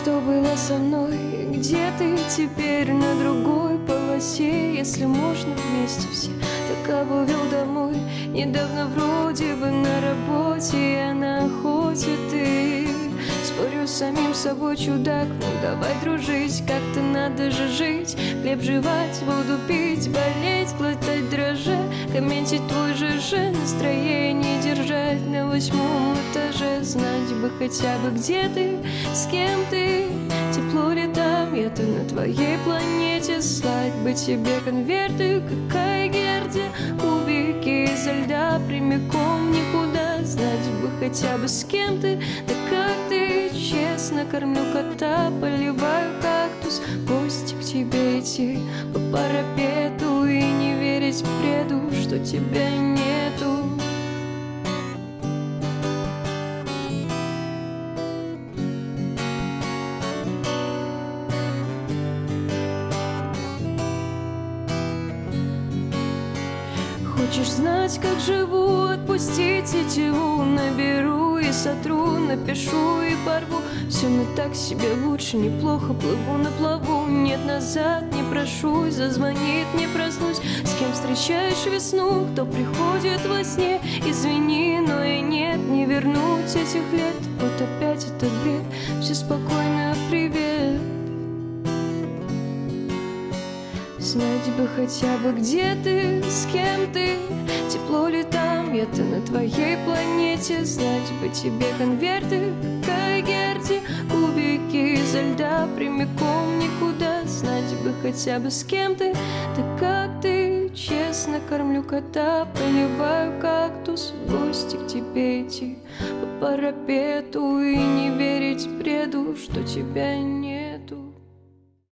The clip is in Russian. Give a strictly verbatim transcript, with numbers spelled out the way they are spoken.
что было со мной, где ты теперь на другой полосе. Если можно вместе все, так кого вел домой? Недавно вроде бы на работе, я на охоте, ты. Спорю с самим собой, чудак, ну давай дружить, как-то надо же жить. Хлеб жевать, воду пить, болеть, глотать дрожжи, комментить твой же же, настроение держать на восьмом этаже. Знать бы хотя бы, где ты, с кем ты, тепло ли там, я-то на твоей планете. Слать бы тебе конверты, какая герди, кубики изо льда прямиком никуда. Знать бы хотя бы, с кем ты, да как ты. Честно кормлю кота, поливаю кактус, в гости к тебе идти по парапету и не верить бреду, что тебя нету. Хочешь знать, как живу? Отпусти тетиву, наберу и сотру, напишу и порву. Все не так себе, лучше, неплохо, плыву на плаву. Нет, назад не прошусь, зазвонит, не проснусь. С кем встречаешь весну, кто приходит во сне? Извини, но и нет, не вернуть этих лет. Вот опять этот бред, все спокойно, привет. Знать бы хотя бы, где ты, с кем ты, тепло ли там, я-то на твоей планете. Знать бы тебе конверты, какая герди, кубики изо льда прямиком никуда. Знать бы хотя бы, с кем ты, да как ты. Честно кормлю кота, поливаю кактус, в гости к тебе идти по парапету и не верить бреду, что тебя нет.